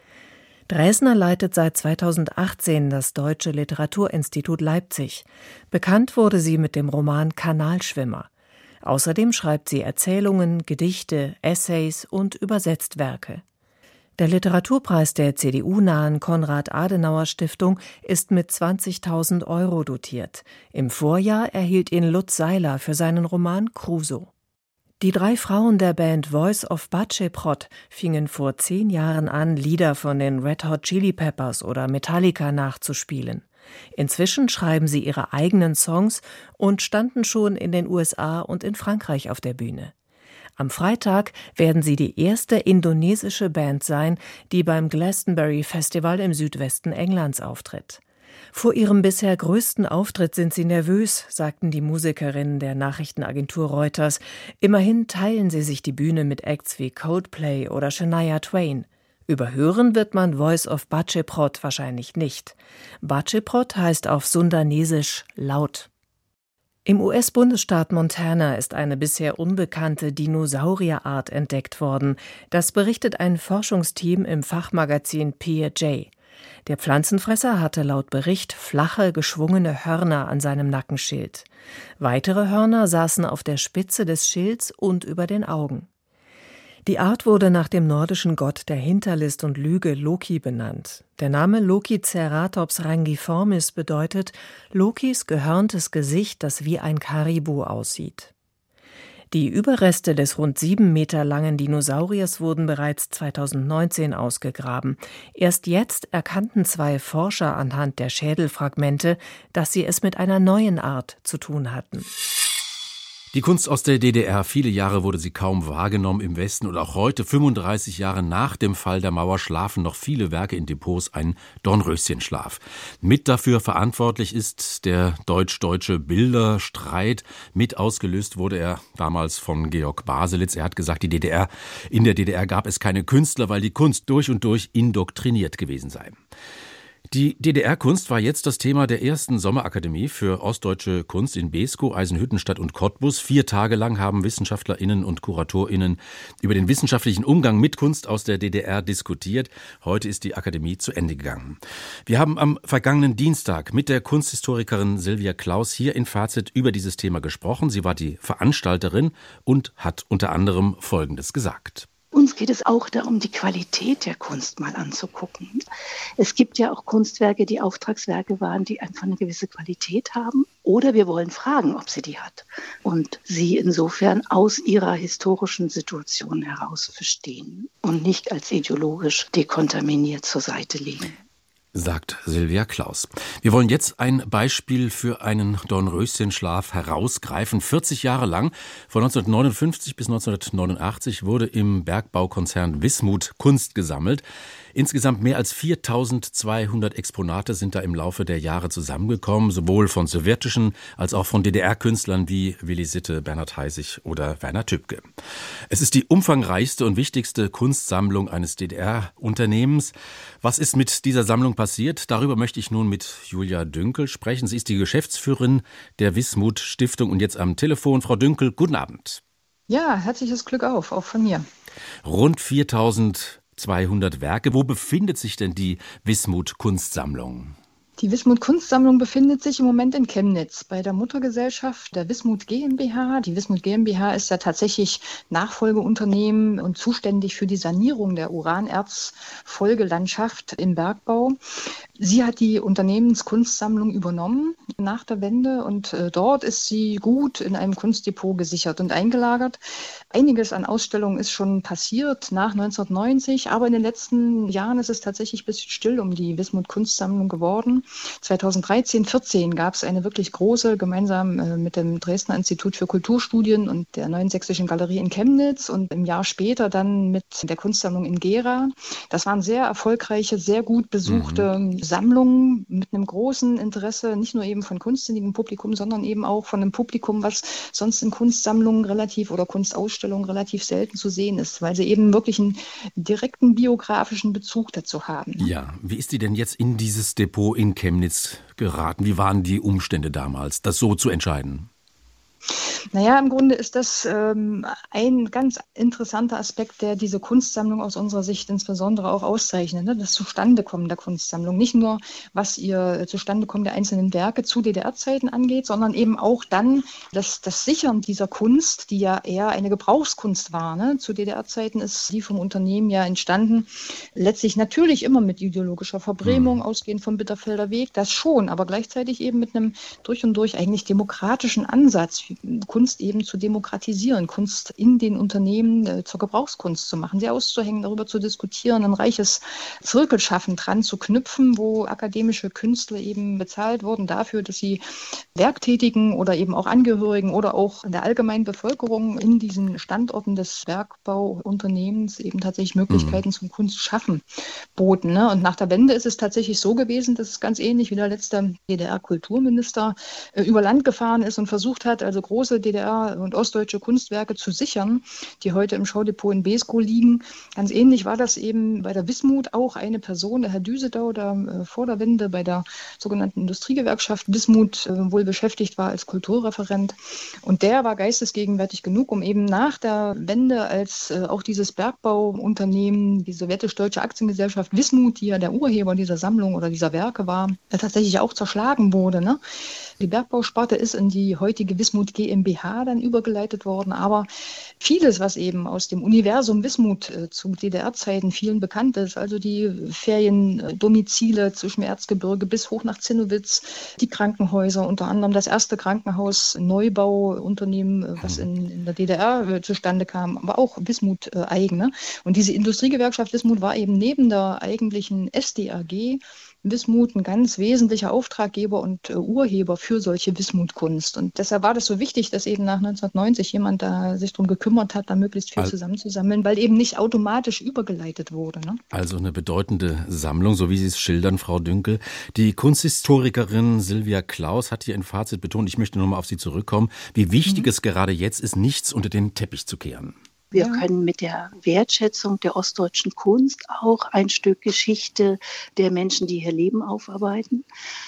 Dresner leitet seit zweitausendachtzehn das Deutsche Literaturinstitut Leipzig. Bekannt wurde sie mit dem Roman Kanalschwimmer. Außerdem schreibt sie Erzählungen, Gedichte, Essays und übersetzt Werke. Der Literaturpreis der C D U-nahen Konrad-Adenauer-Stiftung ist mit zwanzigtausend Euro dotiert. Im Vorjahr erhielt ihn Lutz Seiler für seinen Roman Crusoe. Die drei Frauen der Band Voice of Baceprot fingen vor zehn Jahren an, Lieder von den Red Hot Chili Peppers oder Metallica nachzuspielen. Inzwischen schreiben sie ihre eigenen Songs und standen schon in den U S A und in Frankreich auf der Bühne. Am Freitag werden sie die erste indonesische Band sein, die beim Glastonbury Festival im Südwesten Englands auftritt. Vor ihrem bisher größten Auftritt sind sie nervös, sagten die Musikerinnen der Nachrichtenagentur Reuters. Immerhin teilen sie sich die Bühne mit Acts wie Coldplay oder Shania Twain. Überhören wird man Voice of Baceprot wahrscheinlich nicht. Baceprot heißt auf Sundanesisch laut. Im U S-Bundesstaat Montana ist eine bisher unbekannte Dinosaurierart entdeckt worden. Das berichtet ein Forschungsteam im Fachmagazin Piaget. Der Pflanzenfresser hatte laut Bericht flache, geschwungene Hörner an seinem Nackenschild. Weitere Hörner saßen auf der Spitze des Schilds und über den Augen. Die Art wurde nach dem nordischen Gott der Hinterlist und Lüge Loki benannt. Der Name Lokiceratops rangiformis bedeutet Lokis gehörntes Gesicht, das wie ein Karibu aussieht. Die Überreste des rund sieben Meter langen Dinosauriers wurden bereits zweitausendneunzehn ausgegraben. Erst jetzt erkannten zwei Forscher anhand der Schädelfragmente, dass sie es mit einer neuen Art zu tun hatten. Die Kunst aus der D D R, viele Jahre wurde sie kaum wahrgenommen im Westen und auch heute, fünfunddreißig Jahre nach dem Fall der Mauer, schlafen noch viele Werke in Depots, ein Dornröschenschlaf. Mit dafür verantwortlich ist der deutsch-deutsche Bilderstreit. Mit ausgelöst wurde er damals von Georg Baselitz. Er hat gesagt, die D D R, in der D D R gab es keine Künstler, weil die Kunst durch und durch indoktriniert gewesen sei. Die D D R-Kunst war jetzt das Thema der ersten Sommerakademie für ostdeutsche Kunst in Beeskow, Eisenhüttenstadt und Cottbus. Vier Tage lang haben WissenschaftlerInnen und KuratorInnen über den wissenschaftlichen Umgang mit Kunst aus der D D R diskutiert. Heute ist die Akademie zu Ende gegangen. Wir haben am vergangenen Dienstag mit der Kunsthistorikerin Silvia Klaus hier in Fazit über dieses Thema gesprochen. Sie war die Veranstalterin und hat unter anderem Folgendes gesagt. Uns geht es auch darum, die Qualität der Kunst mal anzugucken. Es gibt ja auch Kunstwerke, die Auftragswerke waren, die einfach eine gewisse Qualität haben. Oder wir wollen fragen, ob sie die hat. Und sie insofern aus ihrer historischen Situation heraus verstehen und nicht als ideologisch dekontaminiert zur Seite legen. Sagt Silvia Klaus. Wir wollen jetzt ein Beispiel für einen Dornröschenschlaf herausgreifen. vierzig Jahre lang, von neunzehnhundertneunundfünfzig bis neunzehnhundertneunundachtzig, wurde im Bergbaukonzern Wismut Kunst gesammelt. Insgesamt mehr als viertausendzweihundert Exponate sind da im Laufe der Jahre zusammengekommen, sowohl von sowjetischen als auch von D D R-Künstlern wie Willi Sitte, Bernhard Heisig oder Werner Tübke. Es ist die umfangreichste und wichtigste Kunstsammlung eines D D R-Unternehmens. Was ist mit dieser Sammlung passiert? Darüber möchte ich nun mit Julia Dünkel sprechen. Sie ist die Geschäftsführerin der Wismut Stiftung und jetzt am Telefon. Frau Dünkel, guten Abend. Ja, herzliches Glück auf, auch von mir. Rund viertausendzweihundert Werke. Wo befindet sich denn die Wismut Kunstsammlung? Die Wismut Kunstsammlung befindet sich im Moment in Chemnitz bei der Muttergesellschaft der Wismut GmbH. Die Wismut GmbH ist ja tatsächlich Nachfolgeunternehmen und zuständig für die Sanierung der Uranerzfolgelandschaft im Bergbau. Sie hat die Unternehmenskunstsammlung übernommen nach der Wende und äh, dort ist sie gut in einem Kunstdepot gesichert und eingelagert. Einiges an Ausstellungen ist schon passiert nach neunzehnhundertneunzig, aber in den letzten Jahren ist es tatsächlich ein bisschen still um die Wismut Kunstsammlung geworden. zweitausenddreizehn vierzehn gab es eine wirklich große, gemeinsam äh, mit dem Dresdner Institut für Kulturstudien und der Neuen Sächsischen Galerie in Chemnitz und im Jahr später dann mit der Kunstsammlung in Gera. Das waren sehr erfolgreiche, sehr gut besuchte mhm. Sammlungen mit einem großen Interesse, nicht nur eben von kunstsinnigem Publikum, sondern eben auch von einem Publikum, was sonst in Kunstsammlungen relativ oder Kunstausstellungen relativ selten zu sehen ist, weil sie eben wirklich einen direkten biografischen Bezug dazu haben. Ja, wie ist die denn jetzt in dieses Depot in Chemnitz geraten? Wie waren die Umstände damals, das so zu entscheiden? Naja, im Grunde ist das ähm, ein ganz interessanter Aspekt, der diese Kunstsammlung aus unserer Sicht insbesondere auch auszeichnet. Ne? Das Zustandekommen der Kunstsammlung. Nicht nur, was ihr Zustandekommen der einzelnen Werke zu D D R-Zeiten angeht, sondern eben auch dann das, das Sichern dieser Kunst, die ja eher eine Gebrauchskunst war. Ne? Zu D D R-Zeiten ist die vom Unternehmen ja entstanden, letztlich natürlich immer mit ideologischer Verbrämung, mhm. ausgehend vom Bitterfelder Weg, das schon, aber gleichzeitig eben mit einem durch und durch eigentlich demokratischen Ansatz, Kunst eben zu demokratisieren, Kunst in den Unternehmen äh, zur Gebrauchskunst zu machen, sie auszuhängen, darüber zu diskutieren, ein reiches Zirkelschaffen dran zu knüpfen, wo akademische Künstler eben bezahlt wurden dafür, dass sie Werktätigen oder eben auch Angehörigen oder auch in der allgemeinen Bevölkerung in diesen Standorten des Bergbauunternehmens eben tatsächlich Möglichkeiten mhm. zum Kunstschaffen boten. Ne? Und nach der Wende ist es tatsächlich so gewesen, dass es ganz ähnlich wie der letzte D D R-Kulturminister äh, über Land gefahren ist und versucht hat, also große D D R- und ostdeutsche Kunstwerke zu sichern, die heute im Schaudepot in Beeskow liegen. Ganz ähnlich war das eben bei der Wismut auch eine Person, der Herr Düsedau, der äh, vor der Wende bei der sogenannten Industriegewerkschaft Wismut äh, wohl beschäftigt war als Kulturreferent. Und der war geistesgegenwärtig genug, um eben nach der Wende, als äh, auch dieses Bergbauunternehmen, die sowjetisch-deutsche Aktiengesellschaft Wismut, die ja der Urheber dieser Sammlung oder dieser Werke war, äh, tatsächlich auch zerschlagen wurde. Ne? Die Bergbausparte ist in die heutige Wismut GmbH GmbH dann übergeleitet worden. Aber vieles, was eben aus dem Universum Wismut äh, zu D D R-Zeiten vielen bekannt ist, also die Feriendomizile zwischen Erzgebirge bis hoch nach Zinnowitz, die Krankenhäuser, unter anderem das erste Krankenhaus Neubauunternehmen, äh, was in, in der D D R äh, zustande kam, aber auch Wismut äh, eigene. Und diese Industriegewerkschaft Wismut war eben neben der eigentlichen S D A G Wismut ein ganz wesentlicher Auftraggeber und äh, Urheber für solche Wismut-Kunst. Und deshalb war das so wichtig, dass eben nach neunzehnhundertneunzig jemand da sich darum gekümmert hat, da möglichst viel also, zusammenzusammeln, weil eben nicht automatisch übergeleitet wurde. Ne? Also eine bedeutende Sammlung, so wie Sie es schildern, Frau Dünkel. Die Kunsthistorikerin Sylvia Klaus hat hier ein Fazit betont, ich möchte nochmal auf Sie zurückkommen, wie wichtig mhm. es gerade jetzt ist, nichts unter den Teppich zu kehren. Wir können mit der Wertschätzung der ostdeutschen Kunst auch ein Stück Geschichte der Menschen, die hier leben, aufarbeiten.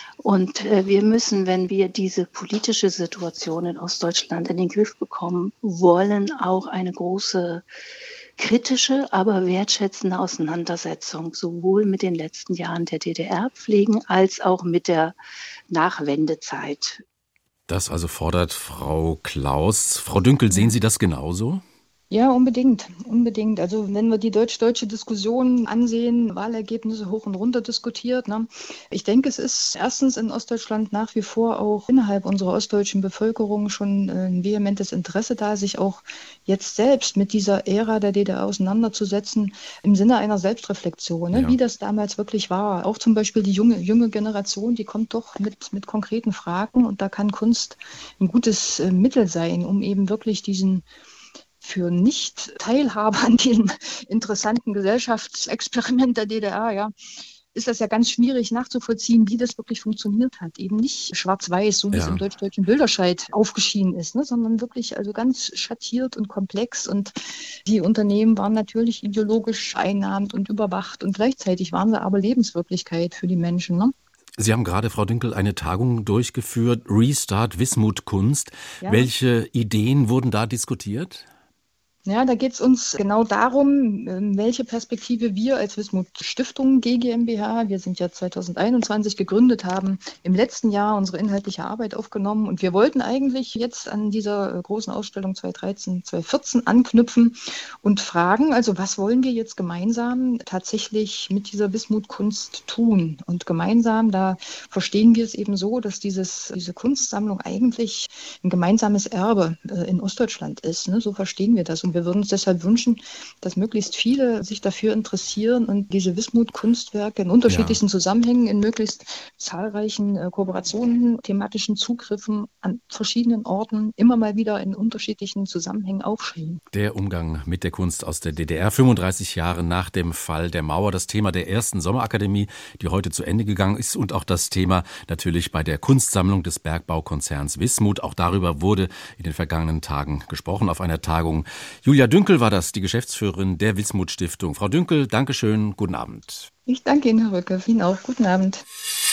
Und äh, wir müssen, wenn wir diese politische Situation in Ostdeutschland in den Griff bekommen wollen, auch eine große kritische, aber wertschätzende Auseinandersetzung sowohl mit den letzten Jahren der D D R pflegen, als auch mit der Nachwendezeit. Das also fordert Frau Klaus. Frau Dünkel, sehen Sie das genauso? Ja, unbedingt, unbedingt. Also wenn wir die deutsch-deutsche Diskussion ansehen, Wahlergebnisse hoch und runter diskutiert, ne? Ich denke, es ist erstens in Ostdeutschland nach wie vor auch innerhalb unserer ostdeutschen Bevölkerung schon ein vehementes Interesse da, sich auch jetzt selbst mit dieser Ära der D D R auseinanderzusetzen, im Sinne einer Selbstreflexion, ne? Ja. Wie das damals wirklich war. Auch zum Beispiel die junge, junge Generation, die kommt doch mit, mit konkreten Fragen, und da kann Kunst ein gutes äh, Mittel sein, um eben wirklich diesen für Nicht-Teilhabe an diesem interessanten Gesellschaftsexperiment der D D R, ja, ist das ja ganz schwierig nachzuvollziehen, wie das wirklich funktioniert hat. Eben nicht schwarz-weiß, so wie ja. es im deutsch-deutschen Bilderscheid aufgeschieden ist, ne, sondern wirklich also ganz schattiert und komplex. Und die Unternehmen waren natürlich ideologisch einnahmend und überwacht, und gleichzeitig waren sie aber Lebenswirklichkeit für die Menschen, ne? Sie haben gerade, Frau Dünkel, eine Tagung durchgeführt, Restart Wismut Kunst. Ja. Welche Ideen wurden da diskutiert? Ja, da geht es uns genau darum, welche Perspektive wir als Wismut Stiftung G GmbH, wir sind ja zweitausendeinundzwanzig gegründet, haben im letzten Jahr unsere inhaltliche Arbeit aufgenommen, und wir wollten eigentlich jetzt an dieser großen Ausstellung zweitausenddreizehn zweitausendvierzehn anknüpfen und fragen, also was wollen wir jetzt gemeinsam tatsächlich mit dieser Wismut Kunst tun? Und gemeinsam, da verstehen wir es eben so, dass dieses, diese Kunstsammlung eigentlich ein gemeinsames Erbe in Ostdeutschland ist, ne? So verstehen wir das. Und wir würden uns deshalb wünschen, dass möglichst viele sich dafür interessieren und diese Wismut-Kunstwerke in unterschiedlichen ja. Zusammenhängen, in möglichst zahlreichen äh, Kooperationen, thematischen Zugriffen an verschiedenen Orten immer mal wieder in unterschiedlichen Zusammenhängen aufschreiben. Der Umgang mit der Kunst aus der D D R, fünfunddreißig Jahre nach dem Fall der Mauer, das Thema der ersten Sommerakademie, die heute zu Ende gegangen ist, und auch das Thema natürlich bei der Kunstsammlung des Bergbaukonzerns Wismut. Auch darüber wurde in den vergangenen Tagen gesprochen auf einer Tagung. Julia Dünkel war das, die Geschäftsführerin der Wismut Stiftung. Frau Dünkel, Dankeschön, guten Abend. Ich danke Ihnen, Herr Röcke. Ihnen auch. Guten Abend.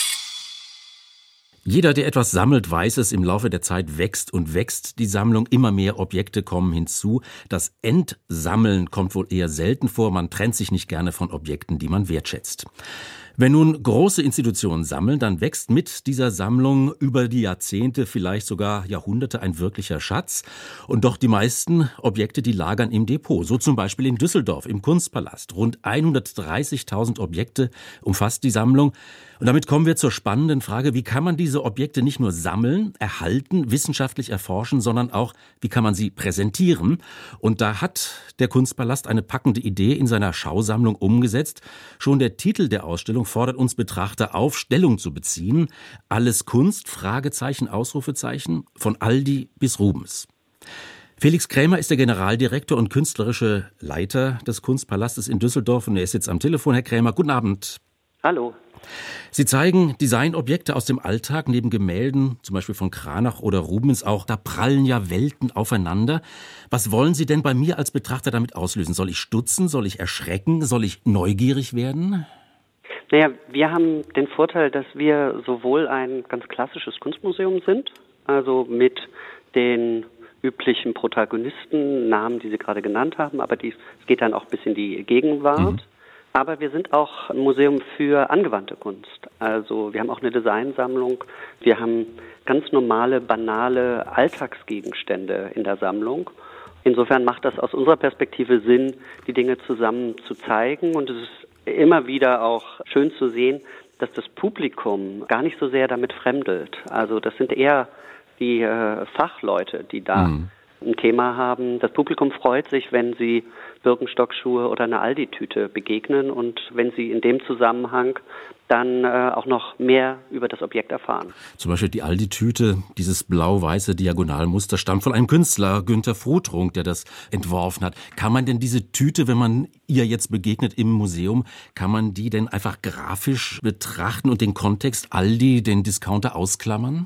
Jeder, der etwas sammelt, weiß es, im Laufe der Zeit wächst und wächst die Sammlung. Immer mehr Objekte kommen hinzu. Das Entsammeln kommt wohl eher selten vor. Man trennt sich nicht gerne von Objekten, die man wertschätzt. Wenn nun große Institutionen sammeln, dann wächst mit dieser Sammlung über die Jahrzehnte, vielleicht sogar Jahrhunderte ein wirklicher Schatz. Und doch die meisten Objekte, die lagern im Depot. So zum Beispiel in Düsseldorf im Kunstpalast. Rund hundertdreißigtausend Objekte umfasst die Sammlung. Und damit kommen wir zur spannenden Frage, wie kann man diese Objekte nicht nur sammeln, erhalten, wissenschaftlich erforschen, sondern auch, wie kann man sie präsentieren? Und da hat der Kunstpalast eine packende Idee in seiner Schausammlung umgesetzt. Schon der Titel der Ausstellung fordert uns Betrachter auf, Stellung zu beziehen. Alles Kunst, Fragezeichen, Ausrufezeichen, von Aldi bis Rubens. Felix Krämer ist der Generaldirektor und künstlerische Leiter des Kunstpalastes in Düsseldorf, und er ist jetzt am Telefon. Herr Krämer, guten Abend. Hallo. Sie zeigen Designobjekte aus dem Alltag neben Gemälden, zum Beispiel von Cranach oder Rubens auch. Da prallen ja Welten aufeinander. Was wollen Sie denn bei mir als Betrachter damit auslösen? Soll ich stutzen? Soll ich erschrecken? Soll ich neugierig werden? Naja, wir haben den Vorteil, dass wir sowohl ein ganz klassisches Kunstmuseum sind, also mit den üblichen Protagonisten, Namen, die Sie gerade genannt haben, aber dies, es geht dann auch bis in die Gegenwart. Mhm. Aber wir sind auch ein Museum für angewandte Kunst. Also wir haben auch eine Designsammlung. Wir haben ganz normale, banale Alltagsgegenstände in der Sammlung. Insofern macht das aus unserer Perspektive Sinn, die Dinge zusammen zu zeigen. Und es ist immer wieder auch schön zu sehen, dass das Publikum gar nicht so sehr damit fremdelt. Also das sind eher die äh, Fachleute, die da mhm. ein Thema haben. Das Publikum freut sich, wenn sie Birkenstock-Schuhe oder eine Aldi-Tüte begegnen und wenn sie in dem Zusammenhang dann äh, auch noch mehr über das Objekt erfahren. Zum Beispiel die Aldi-Tüte, dieses blau-weiße Diagonalmuster, stammt von einem Künstler, Günter Frutrunk, der das entworfen hat. Kann man denn diese Tüte, wenn man ihr jetzt begegnet im Museum, kann man die denn einfach grafisch betrachten und den Kontext Aldi, den Discounter, ausklammern?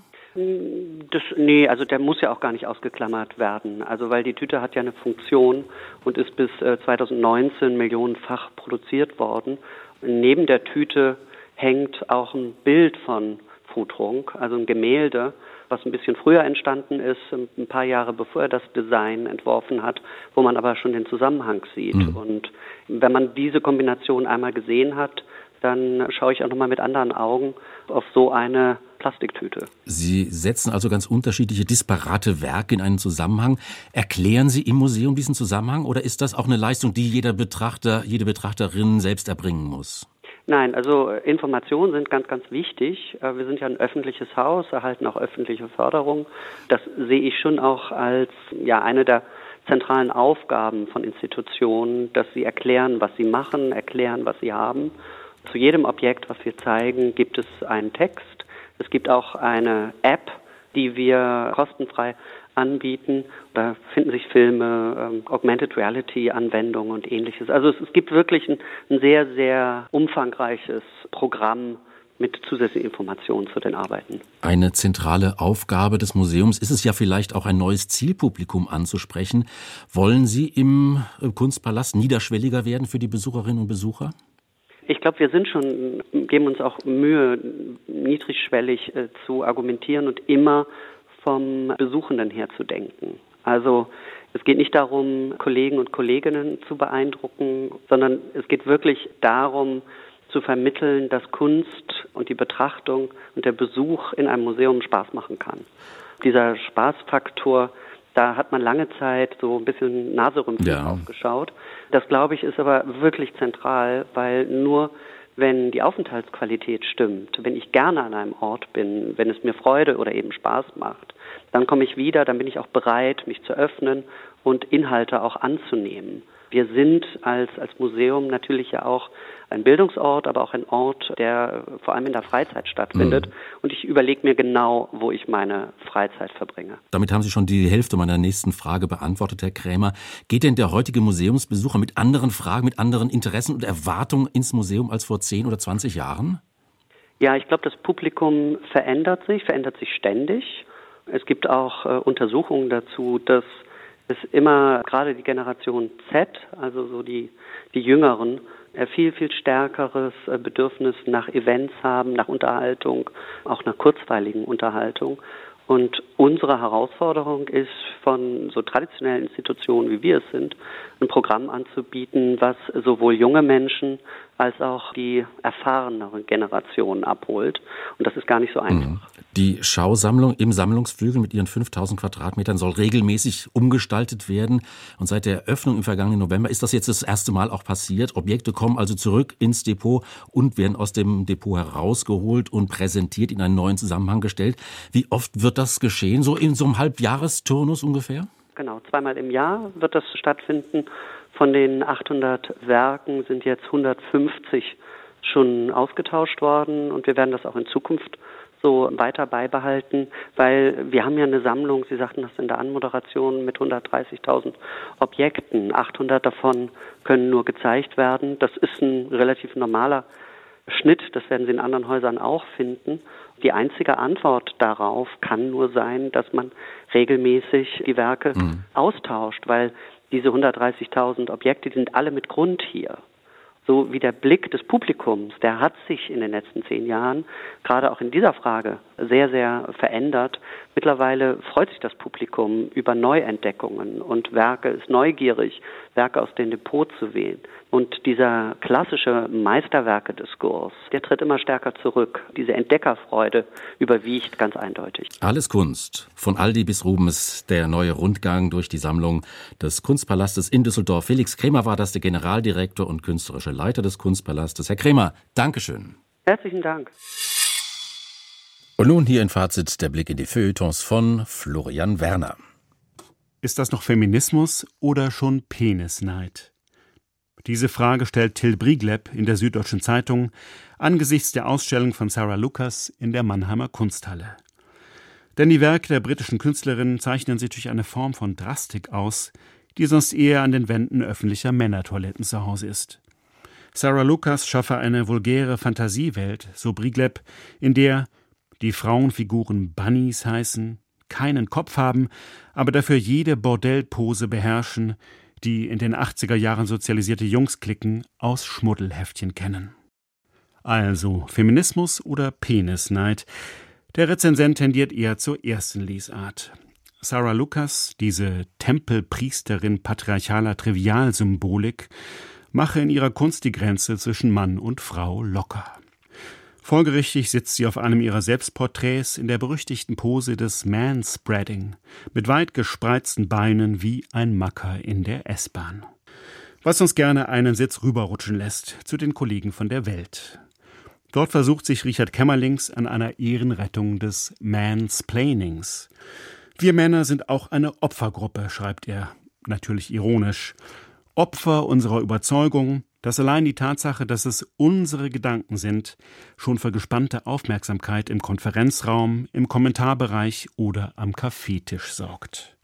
Das, nee, also der muss ja auch gar nicht ausgeklammert werden. Also weil die Tüte hat ja eine Funktion und ist bis äh, zweitausendneunzehn millionenfach produziert worden. Neben der Tüte hängt auch ein Bild von Frutrunk, also ein Gemälde, was ein bisschen früher entstanden ist, ein paar Jahre bevor er das Design entworfen hat, wo man aber schon den Zusammenhang sieht. Mhm. Und wenn man diese Kombination einmal gesehen hat, dann schaue ich auch nochmal mit anderen Augen auf so eine Plastiktüte. Sie setzen also ganz unterschiedliche, disparate Werke in einen Zusammenhang. Erklären Sie im Museum diesen Zusammenhang oder ist das auch eine Leistung, die jeder Betrachter, jede Betrachterin selbst erbringen muss? Nein, also Informationen sind ganz, ganz wichtig. Wir sind ja ein öffentliches Haus, erhalten auch öffentliche Förderung. Das sehe ich schon auch als ja eine der zentralen Aufgaben von Institutionen, dass sie erklären, was sie machen, erklären, was sie haben. Zu jedem Objekt, was wir zeigen, gibt es einen Text. Es gibt auch eine App, die wir kostenfrei anbieten. Da finden sich Filme, ähm, Augmented Reality Anwendungen und ähnliches. Also es, es gibt wirklich ein, ein sehr, sehr umfangreiches Programm mit zusätzlichen Informationen zu den Arbeiten. Eine zentrale Aufgabe des Museums ist es ja vielleicht auch, ein neues Zielpublikum anzusprechen. Wollen Sie im Kunstpalast niederschwelliger werden für die Besucherinnen und Besucher? Ich glaube, wir sind schon, geben uns auch Mühe, niedrigschwellig äh, zu argumentieren und immer vom Besuchenden her zu denken. Also es geht nicht darum, Kollegen und Kolleginnen zu beeindrucken, sondern es geht wirklich darum, zu vermitteln, dass Kunst und die Betrachtung und der Besuch in einem Museum Spaß machen kann. Dieser Spaßfaktor, da hat man lange Zeit so ein bisschen naserümpfend ja. aufgeschaut. Das, glaube ich, ist aber wirklich zentral, weil nur wenn die Aufenthaltsqualität stimmt, wenn ich gerne an einem Ort bin, wenn es mir Freude oder eben Spaß macht, dann komme ich wieder, dann bin ich auch bereit, mich zu öffnen und Inhalte auch anzunehmen. Wir sind als, als Museum natürlich ja auch ein Bildungsort, aber auch ein Ort, der vor allem in der Freizeit stattfindet. Mhm. Und ich überlege mir genau, wo ich meine Freizeit verbringe. Damit haben Sie schon die Hälfte meiner nächsten Frage beantwortet, Herr Krämer. Geht denn der heutige Museumsbesucher mit anderen Fragen, mit anderen Interessen und Erwartungen ins Museum als vor zehn oder zwanzig Jahren? Ja, ich glaube, das Publikum verändert sich, verändert sich ständig. Es gibt auch äh, Untersuchungen dazu, dass es immer gerade die Generation Z, also so die, die Jüngeren, ein viel, viel stärkeres Bedürfnis nach Events haben, nach Unterhaltung, auch nach kurzweiligen Unterhaltung. Und unsere Herausforderung ist, von so traditionellen Institutionen, wie wir es sind, ein Programm anzubieten, was sowohl junge Menschen als auch die erfahrenere Generation abholt. Und das ist gar nicht so einfach. Die Schausammlung im Sammlungsflügel mit ihren fünftausend Quadratmetern soll regelmäßig umgestaltet werden. Und seit der Eröffnung im vergangenen November ist das jetzt das erste Mal auch passiert. Objekte kommen also zurück ins Depot und werden aus dem Depot herausgeholt und präsentiert, in einen neuen Zusammenhang gestellt. Wie oft wird das geschehen? So in so einem Halbjahresturnus ungefähr? Genau, zweimal im Jahr wird das stattfinden. Von den achthundert Werken sind jetzt hundertfünfzig schon ausgetauscht worden und wir werden das auch in Zukunft so weiter beibehalten, weil wir haben ja eine Sammlung, Sie sagten das in der Anmoderation, mit hundertdreißigtausend Objekten. achthundert davon können nur gezeigt werden. Das ist ein relativ normaler Schnitt, das werden Sie in anderen Häusern auch finden. Die einzige Antwort darauf kann nur sein, dass man regelmäßig die Werke mhm. austauscht, weil diese hundertdreißigtausend Objekte, die sind alle mit Grund hier. So wie der Blick des Publikums, der hat sich in den letzten zehn Jahren, gerade auch in dieser Frage, sehr, sehr verändert. Mittlerweile freut sich das Publikum über Neuentdeckungen und Werke, ist neugierig Werke aus den Depots zu wählen. Und dieser klassische Meisterwerke-Diskurs, der tritt immer stärker zurück. Diese Entdeckerfreude überwiegt ganz eindeutig. Alles Kunst. Von Aldi bis Rubens, der neue Rundgang durch die Sammlung des Kunstpalastes in Düsseldorf. Felix Kremer war das, der Generaldirektor und künstlerische Leiter des Kunstpalastes. Herr Kremer, Dankeschön. Herzlichen Dank. Und nun hier ein Fazit, der Blick in die Feuilletons von Florian Werner. Ist das noch Feminismus oder schon Penisneid? Diese Frage stellt Till Brigleb in der Süddeutschen Zeitung angesichts der Ausstellung von Sarah Lucas in der Mannheimer Kunsthalle. Denn die Werke der britischen Künstlerin zeichnen sich durch eine Form von Drastik aus, die sonst eher an den Wänden öffentlicher Männertoiletten zu Hause ist. Sarah Lucas schaffe eine vulgäre Fantasiewelt, so Brigleb, in der die Frauenfiguren Bunnies heißen, keinen Kopf haben, aber dafür jede Bordellpose beherrschen, die in den achtziger Jahren sozialisierte Jungsklicken aus Schmuddelheftchen kennen. Also Feminismus oder Penisneid? Der Rezensent tendiert eher zur ersten Lesart. Sarah Lucas, diese Tempelpriesterin patriarchaler Trivialsymbolik, mache in ihrer Kunst die Grenze zwischen Mann und Frau locker. Folgerichtig sitzt sie auf einem ihrer Selbstporträts in der berüchtigten Pose des Manspreading, mit weit gespreizten Beinen wie ein Macker in der S-Bahn. Was uns gerne einen Sitz rüberrutschen lässt zu den Kollegen von der Welt. Dort versucht sich Richard Kämmerlings an einer Ehrenrettung des Mansplainings. Wir Männer sind auch eine Opfergruppe, schreibt er, natürlich ironisch. Opfer unserer Überzeugung, dass allein die Tatsache, dass es unsere Gedanken sind, schon für gespannte Aufmerksamkeit im Konferenzraum, im Kommentarbereich oder am Kaffeetisch sorgt.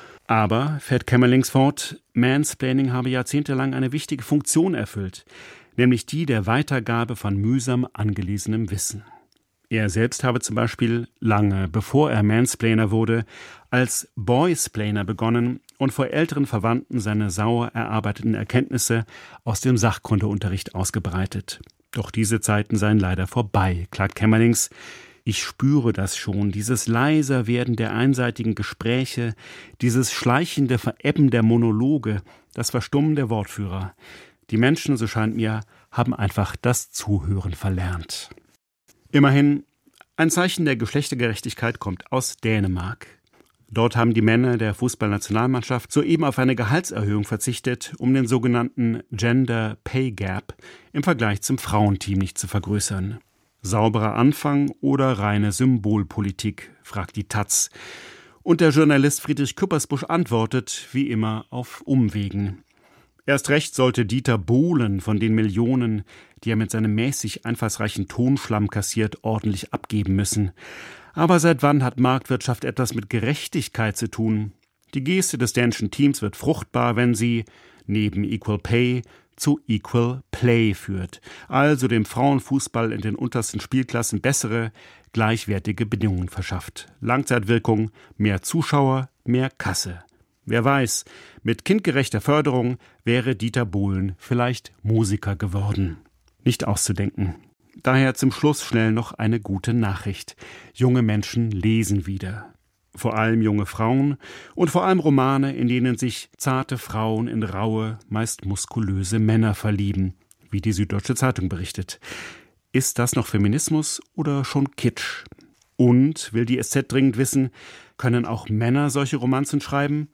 Aber, fährt Kämmerlings fort, Mansplaining habe jahrzehntelang eine wichtige Funktion erfüllt, nämlich die der Weitergabe von mühsam angelesenem Wissen. Er selbst habe zum Beispiel lange, bevor er Mansplainer wurde, als Boysplainer begonnen und vor älteren Verwandten seine sauer erarbeiteten Erkenntnisse aus dem Sachkundeunterricht ausgebreitet. Doch diese Zeiten seien leider vorbei, klagt Kämmerlings. Ich spüre das schon, dieses leiser Werden der einseitigen Gespräche, dieses schleichende Verebben der Monologe, das Verstummen der Wortführer. Die Menschen, so scheint mir, haben einfach das Zuhören verlernt. Immerhin, ein Zeichen der Geschlechtergerechtigkeit kommt aus Dänemark. Dort haben die Männer der Fußballnationalmannschaft soeben auf eine Gehaltserhöhung verzichtet, um den sogenannten Gender Pay Gap im Vergleich zum Frauenteam nicht zu vergrößern. Sauberer Anfang oder reine Symbolpolitik, fragt die Taz. Und der Journalist Friedrich Küppersbusch antwortet, wie immer, auf Umwegen. Erst recht sollte Dieter Bohlen von den Millionen, die er mit seinem mäßig einfallsreichen Tonschlamm kassiert, ordentlich abgeben müssen. Aber seit wann hat Marktwirtschaft etwas mit Gerechtigkeit zu tun? Die Geste des dänischen Teams wird fruchtbar, wenn sie, neben Equal Pay, zu Equal Play führt. Also dem Frauenfußball in den untersten Spielklassen bessere, gleichwertige Bedingungen verschafft. Langzeitwirkung, mehr Zuschauer, mehr Kasse. Wer weiß, mit kindgerechter Förderung wäre Dieter Bohlen vielleicht Musiker geworden. Nicht auszudenken. Daher zum Schluss schnell noch eine gute Nachricht. Junge Menschen lesen wieder. Vor allem junge Frauen und vor allem Romane, in denen sich zarte Frauen in raue, meist muskulöse Männer verlieben, wie die Süddeutsche Zeitung berichtet. Ist das noch Feminismus oder schon Kitsch? Und, will die S Z dringend wissen, können auch Männer solche Romanzen schreiben?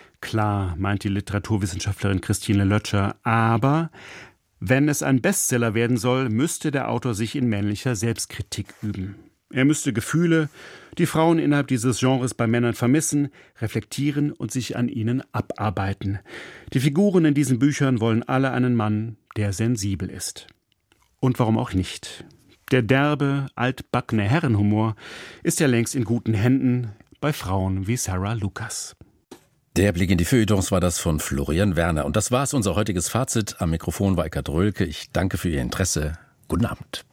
Klar, meint die Literaturwissenschaftlerin Christine Lötscher, aber wenn es ein Bestseller werden soll, müsste der Autor sich in männlicher Selbstkritik üben. Er müsste Gefühle, die Frauen innerhalb dieses Genres bei Männern vermissen, reflektieren und sich an ihnen abarbeiten. Die Figuren in diesen Büchern wollen alle einen Mann, der sensibel ist. Und warum auch nicht? Der derbe, altbackene Herrenhumor ist ja längst in guten Händen bei Frauen wie Sarah Lucas. Der Blick in die Feuilletons war das von Florian Werner. Und das war's, unser heutiges Fazit. Am Mikrofon war Eckhard Röhlke. Ich danke für Ihr Interesse. Guten Abend.